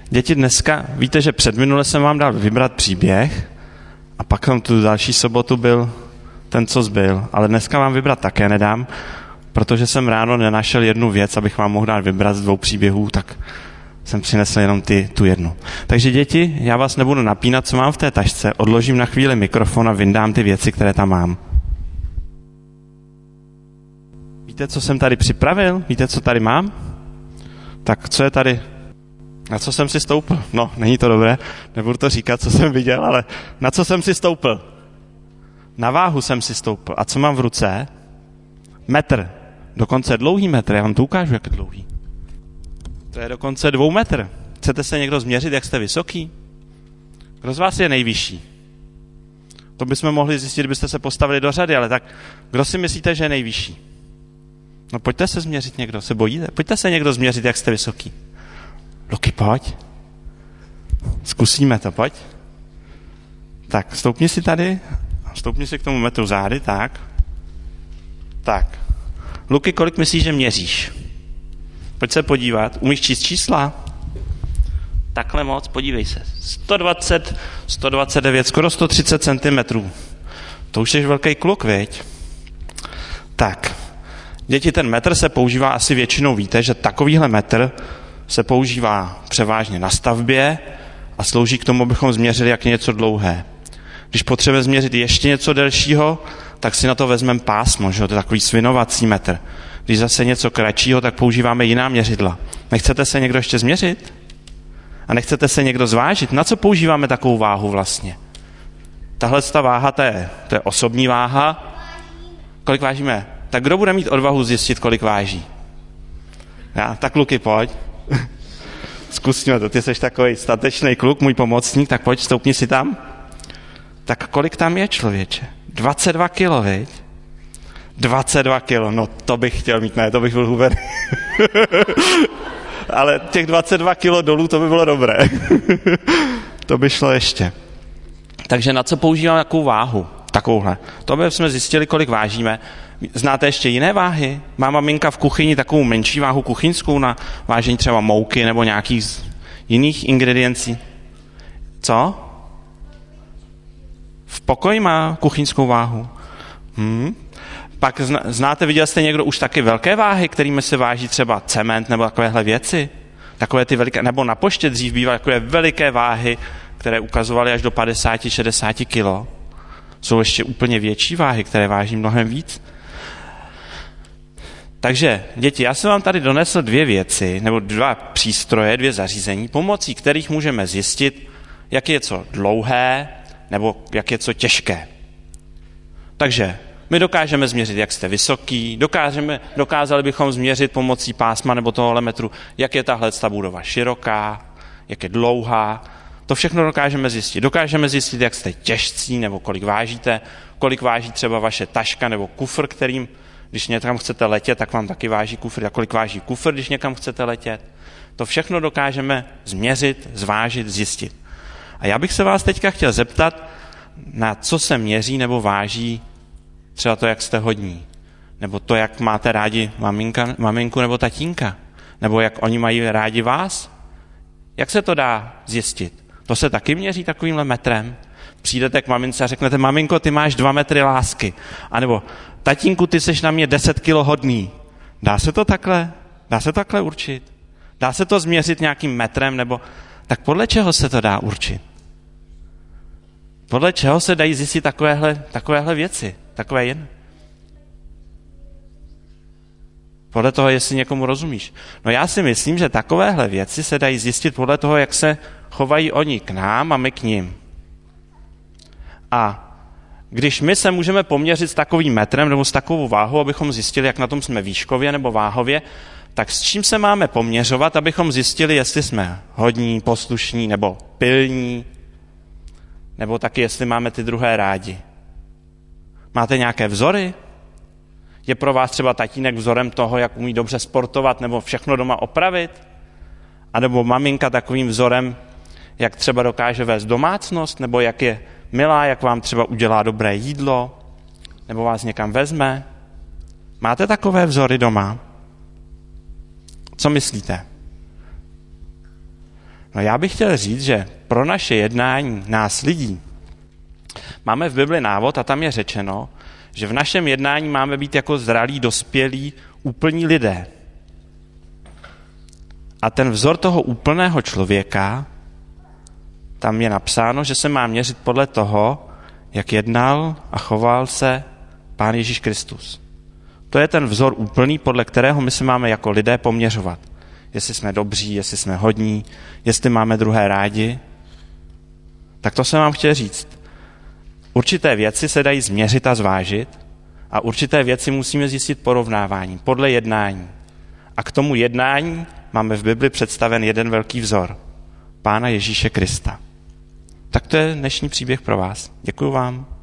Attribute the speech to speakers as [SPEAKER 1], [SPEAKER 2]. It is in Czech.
[SPEAKER 1] Děti, dneska, víte, že předminule jsem vám dal vybrat příběh a pak tam tu další sobotu byl ten, co zbyl. Ale dneska vám vybrat také nedám, protože jsem ráno nenašel jednu věc, abych vám mohl dát vybrat z 2 příběhů, tak jsem přinesl jenom tu jednu. Takže děti, já vás nebudu napínat, co mám v té tašce, odložím na chvíli mikrofon a vyndám ty věci, které tam mám. Víte, co jsem tady připravil? Víte, co tady mám? Tak co je tady? Na co jsem si stoupl? No, není to dobré, nebudu to říkat, co jsem viděl, ale na co jsem si stoupl? Na váhu jsem si stoupl. A co mám v ruce? Metr. Dokonce dlouhý metr, já vám to ukážu, jak je dlouhý. To je dokonce 2 metr. Chcete se někdo změřit, jak jste vysoký? Kdo z vás je nejvyšší? To bychom mohli zjistit, kdybyste se postavili do řady, ale tak kdo si myslíte, že je nejvyšší? No pojďte se změřit někdo, se bojíte? Pojďte se někdo změřit, jak jste vysoký. Luky, pojď. Zkusíme to, pojď. Tak, stoupni si tady, stoupni si k tomu metru zády, tak. Tak. Luky, kolik myslíš, že měříš? Pojď se podívat. Umíš číst čísla? Takhle moc, podívej se. 120, 129, skoro 130 cm. To už jsi velký kluk, viď? Tak. Děti, ten metr se používá, asi většinou víte, že takovýhle metr se používá převážně na stavbě a slouží k tomu, abychom změřili, jak je něco dlouhé. Když potřebujeme změřit ještě něco delšího, tak si na to vezmeme pásmo, že? To je takový svinovací metr. Když zase něco kratšího, tak používáme jiná měřidla. Nechcete se někdo ještě změřit? A nechcete se někdo zvážit? Na co používáme takovou váhu vlastně? Tahle ta váha, to je osobní váha. Kolik vážíme? Tak kdo bude mít odvahu zjistit, kolik váží? Já, tak Luky, pojď. Zkusíme to, ty jsi takový statečný kluk, můj pomocník, tak pojď, stoupni si tam. Tak kolik tam je, člověče? 22 kilo, viď? 22 kilo, no to bych chtěl mít, ne, to bych byl hubený. Ale těch 22 kilo dolů, to by bylo dobré. To by šlo ještě. Takže na co používám jakou váhu? Takovouhle. To bychom zjistili, kolik vážíme. Znáte ještě jiné váhy? Má maminka v kuchyni takovou menší váhu kuchyňskou na vážení třeba mouky nebo nějakých jiných ingrediencí? Co? V pokoji má kuchyňskou váhu. Pak znáte, viděl jste někdo už taky velké váhy, kterými se váží třeba cement nebo takovéhle věci? Takové ty veliké, nebo na poště dřív bývaly takové veliké váhy, které ukazovaly až do 50-60 kilo. Jsou ještě úplně větší váhy, které váží mnohem víc. Takže, děti, já jsem vám tady donesl 2 věci, nebo 2 přístroje, 2 zařízení, pomocí kterých můžeme zjistit, jak je co dlouhé, nebo jak je co těžké. Takže my dokážeme změřit, jak jste vysoký, dokázali bychom změřit pomocí pásma nebo tohohle metru, jak je tahle budova široká, jak je dlouhá. To všechno dokážeme zjistit. Dokážeme zjistit, jak jste těžcí, nebo kolik vážíte, kolik váží třeba vaše taška nebo kufr, kterým, když někam chcete letět, tak vám taky váží kufr, a kolik váží kufr, když někam chcete letět. To všechno dokážeme změřit, zvážit, zjistit. A já bych se vás teďka chtěl zeptat, na co se měří nebo váží třeba to, jak jste hodní, nebo to, jak máte rádi maminku nebo tatínka, nebo jak oni mají rádi vás. Jak se to dá zjistit? To se taky měří takovýmhle metrem. Přijdete k mamince a řeknete, maminko, ty máš 2 metry lásky. A nebo, tatínku, ty seš na mě 10 kilo hodný. Dá se to takhle? Dá se to takhle určit? Dá se to změřit nějakým metrem? Nebo tak podle čeho se to dá určit? Podle čeho se dají zjistit takovéhle věci? Takové jen? Podle toho, jestli někomu rozumíš. No já si myslím, že takovéhle věci se dají zjistit podle toho, jak se chovají oni k nám a my k nim. A když my se můžeme poměřit s takovým metrem nebo s takovou váhou, abychom zjistili, jak na tom jsme výškově nebo váhově, tak s čím se máme poměřovat, abychom zjistili, jestli jsme hodní, poslušní nebo pilní, nebo taky, jestli máme ty druhé rádi. Máte nějaké vzory? Je pro vás třeba tatínek vzorem toho, jak umí dobře sportovat nebo všechno doma opravit? A nebo maminka takovým vzorem, jak třeba dokáže vést domácnost, nebo jak je milá, jak vám třeba udělá dobré jídlo, nebo vás někam vezme? Máte takové vzory doma? Co myslíte? No já bych chtěl říct, že pro naše jednání nás lidí máme v Bibli návod a tam je řečeno, že v našem jednání máme být jako zralí, dospělí, úplní lidé. A ten vzor toho úplného člověka, tam je napsáno, že se má měřit podle toho, jak jednal a choval se Pán Ježíš Kristus. To je ten vzor úplný, podle kterého my se máme jako lidé poměřovat. Jestli jsme dobří, jestli jsme hodní, jestli máme druhé rádi. Tak to jsem vám chtěl říct. Určité věci se dají změřit a zvážit a určité věci musíme zjistit porovnáváním, podle jednání. A k tomu jednání máme v Bibli představen jeden velký vzor. Pána Ježíše Krista. Tak to je dnešní příběh pro vás. Děkuju vám.